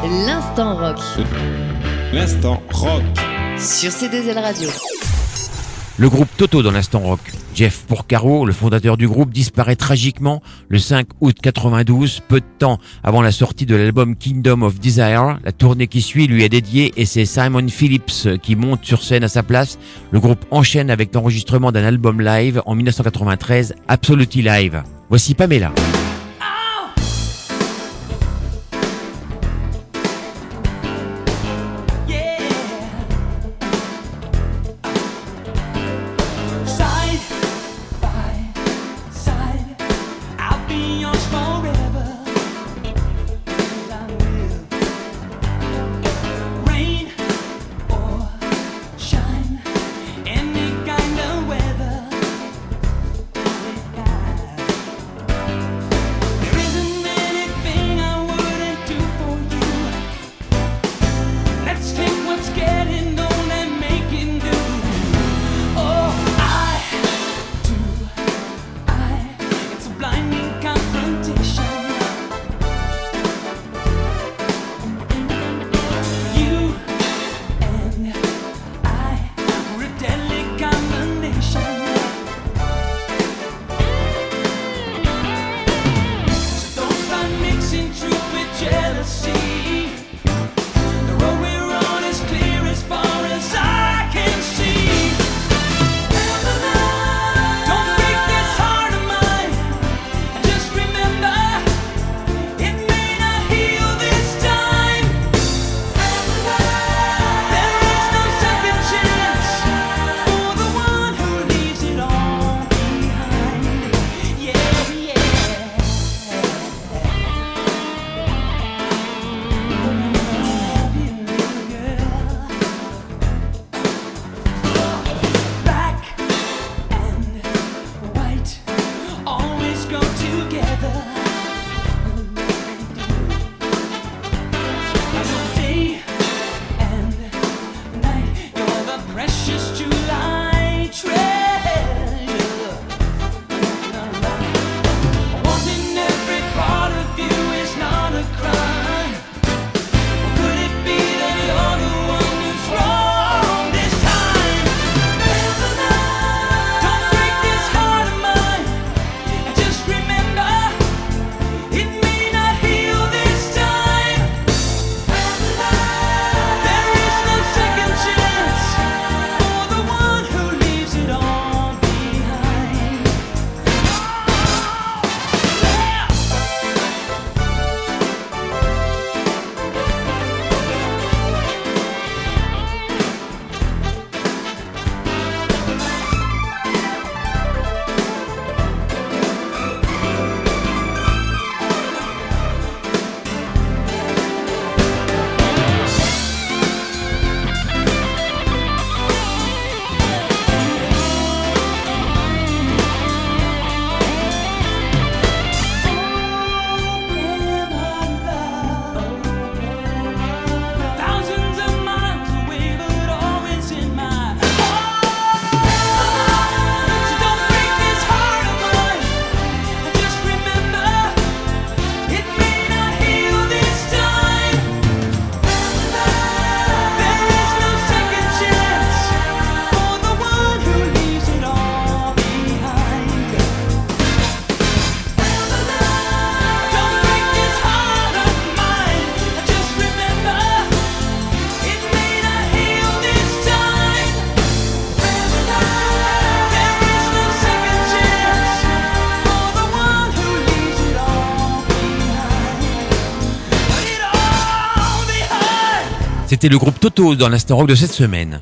L'instant rock. L'instant rock. Sur C2L Radio. Le groupe Toto dans l'instant rock. Jeff Porcaro, le fondateur du groupe, disparaît tragiquement le 5 août 92, peu de temps avant la sortie de l'album Kingdom of Desire. La tournée qui suit lui est dédiée et c'est Simon Phillips qui monte sur scène à sa place. Le groupe enchaîne avec l'enregistrement d'un album live en 1993, Absolutely Live. Voici Pamela. C'était le groupe Toto dans l'instant rock de cette semaine.